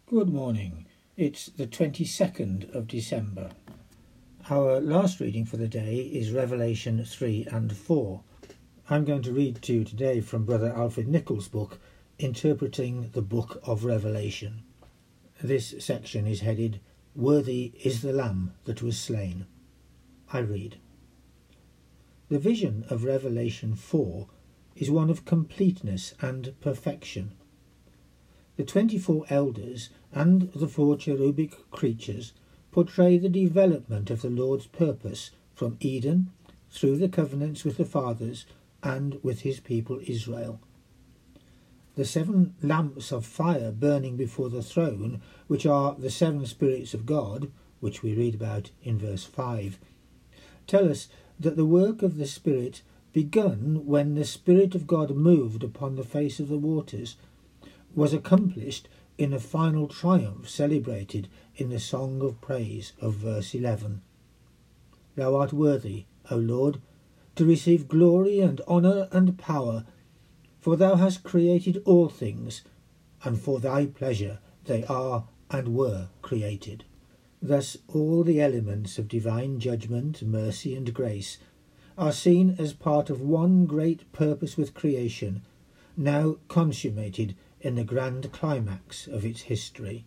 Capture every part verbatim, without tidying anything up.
Good morning. It's the twenty-second of December. Our last reading for the day is Revelation three and four. I'm going to read to you today from Brother Alfred Nichols' book, Interpreting the Book of Revelation. This section is headed, Worthy is the Lamb that was slain. I read. The vision of Revelation four is one of completeness and perfection. The twenty-four elders and the four cherubic creatures portray the development of the Lord's purpose from Eden through the covenants with the fathers and with his people Israel. The seven lamps of fire burning before the throne, which are the seven spirits of God, which we read about in verse five, tell us that the work of the Spirit begun when the Spirit of God moved upon the face of the waters, was accomplished in a final triumph celebrated in the Song of Praise of verse eleven. Thou art worthy, O Lord, to receive glory and honour and power, for thou hast created all things, and for thy pleasure they are and were created. Thus all the elements of divine judgment, mercy and grace are seen as part of one great purpose with creation, now consummated in the grand climax of its history.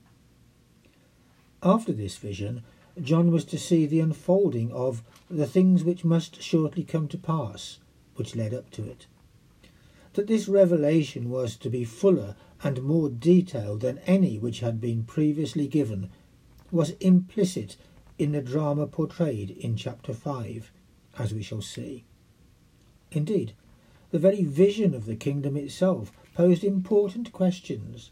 After this vision, John was to see the unfolding of the things which must shortly come to pass, which led up to it. That this revelation was to be fuller and more detailed than any which had been previously given was implicit in the drama portrayed in chapter five, as we shall see. Indeed, the very vision of the kingdom itself posed important questions.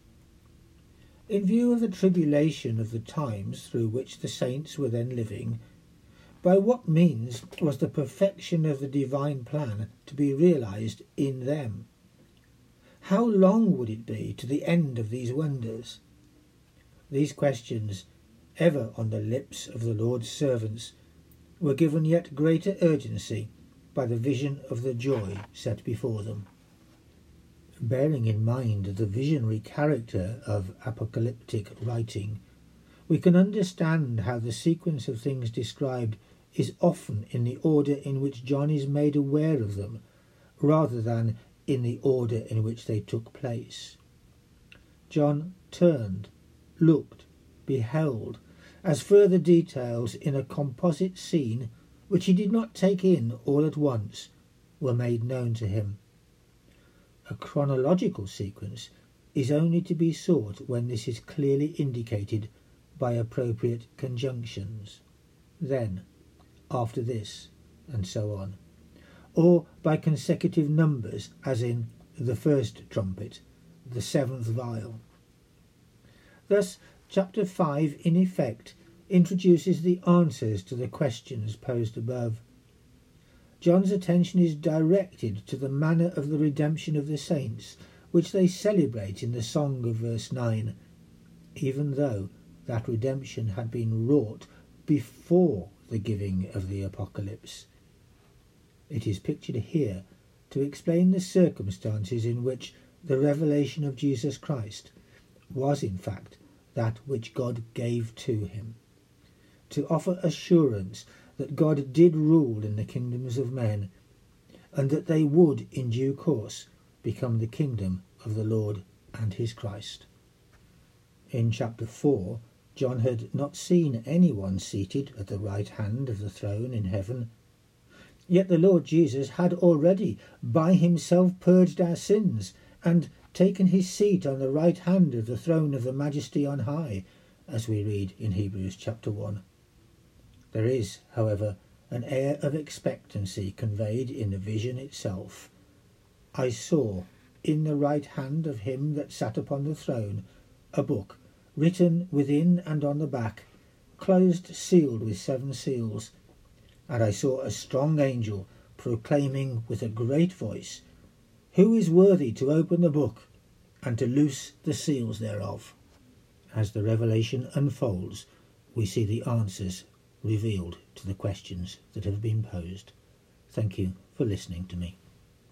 In view of the tribulation of the times through which the saints were then living, by what means was the perfection of the divine plan to be realized in them? How long would it be to the end of these wonders? These questions, ever on the lips of the Lord's servants, were given yet greater urgency by the vision of the joy set before them. Bearing in mind the visionary character of apocalyptic writing, we can understand how the sequence of things described is often in the order in which John is made aware of them, rather than in the order in which they took place. John turned, looked, beheld, as further details in a composite scene which he did not take in all at once, were made known to him. A chronological sequence is only to be sought when this is clearly indicated by appropriate conjunctions. Then, after this, and so on, or by consecutive numbers, as in the first trumpet, the seventh vial. Thus, chapter five, in effect, introduces the answers to the questions posed above. John's attention is directed to the manner of the redemption of the saints, which they celebrate in the song of verse nine, even though that redemption had been wrought before the giving of the apocalypse. It is pictured here to explain the circumstances in which the revelation of Jesus Christ was in fact that which God gave to him, to offer assurance that God did rule in the kingdoms of men, and that they would in due course become the kingdom of the Lord and his Christ. In chapter four, John had not seen anyone seated at the right hand of the throne in heaven, yet the Lord Jesus had already by himself purged our sins and taken his seat on the right hand of the throne of the Majesty on high, as we read in Hebrews chapter one. There is, however, an air of expectancy conveyed in the vision itself. I saw, in the right hand of him that sat upon the throne, a book, written within and on the back, closed, sealed with seven seals. And I saw a strong angel proclaiming with a great voice, Who is worthy to open the book and to loose the seals thereof? As the revelation unfolds, we see the answers revealed to the questions that have been posed. Thank you for listening to me.